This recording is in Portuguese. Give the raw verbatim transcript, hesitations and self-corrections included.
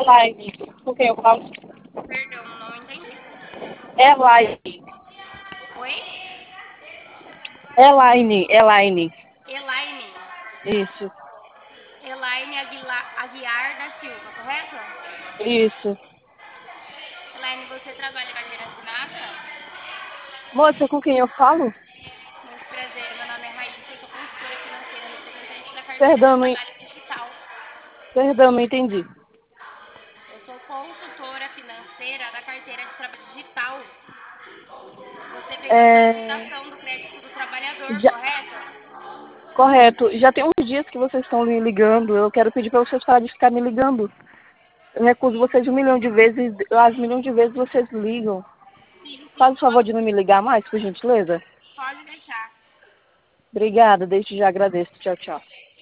Elaine. Com quem eu falo? Perdão, não entendi. Elaine. Oi? Elaine, Elaine. Elaine. Isso, Elaine Aguilar, Aguiar da Silva, correto? isso. Elaine, você trabalha em carteira assinada? Moça, com quem eu falo? Muito prazer, meu nome é Raíssa, eu sou consultora financeira, representante da carteira de Perdão, não, trabalho digital. perdão, não entendi. Eu sou consultora financeira da carteira de trabalho digital. Você fez a É, solicitação do crédito do trabalhador, já, correto? correto. Já tem uns dias que vocês estão me ligando. Eu quero pedir para vocês pararem de ficar me ligando. Eu recuso vocês um milhão de vezes. As milhões de vezes vocês ligam. Sim, sim, Faz o favor pode, de não me ligar mais, por gentileza. pode deixar. Obrigada, desde já agradeço. Tchau, tchau.